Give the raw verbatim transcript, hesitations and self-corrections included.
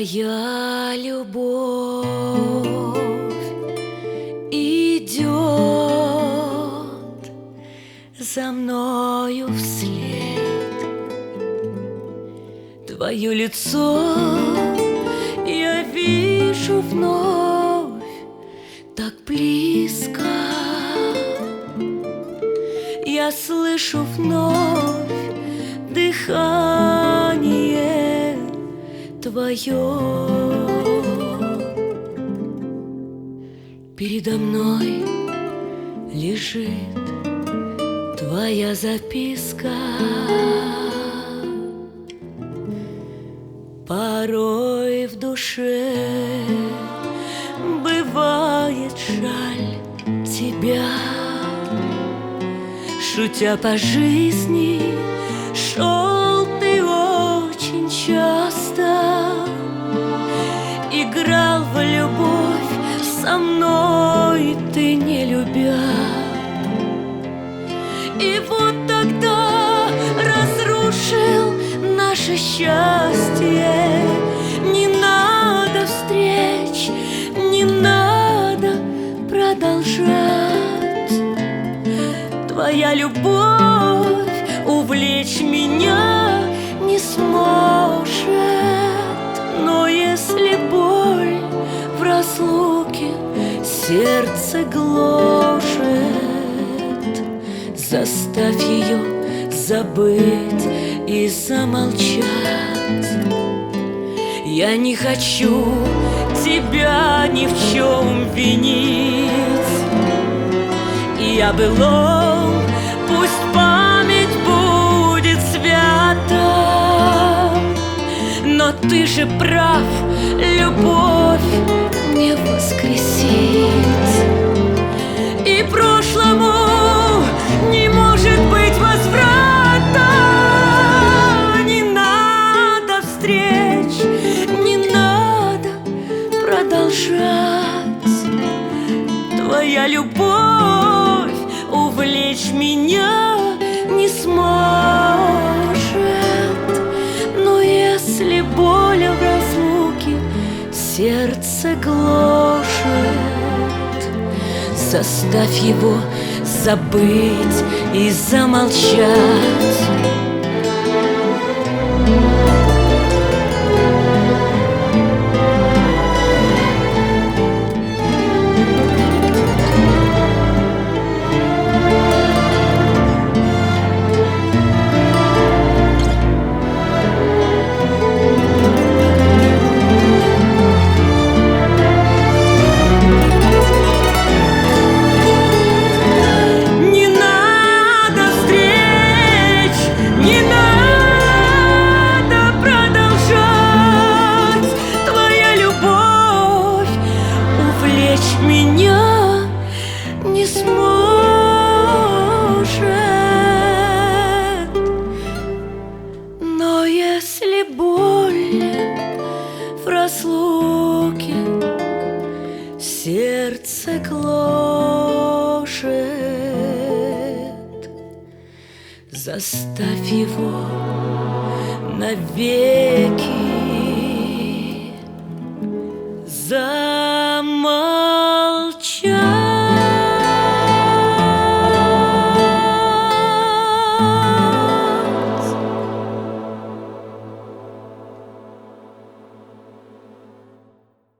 Твоя любовь идет за мною вслед. Твое лицо я вижу вновь так близко. Я слышу вновь дыхание Твое. Передо мной лежит Твоя записка. Порой в душе бывает жаль Тебя. Шутя по жизни, шел ты очень часто, играл в любовь со мной, ты не любя. И вот тогда разрушил наше счастье. Не надо встреч, не надо продолжать. Твоя любовь увлечь меня не сможет. Но если боль в разлуке сердце гложет, заставь ее забыть и замолчать. Я не хочу тебя ни в чем винить. И о былом пусть память будет свята. Но ты же прав, любовь не воскресить. И прошлому не может быть возврата. Не надо встреч, не надо продолжать. Твоя любовь увлечь меня не сможет. Но если боль в разлуке сердце гложет, заставь его забыть и замолчать. Меня не сможет. Но если боль в разлуке сердце гложет, заставь его навеки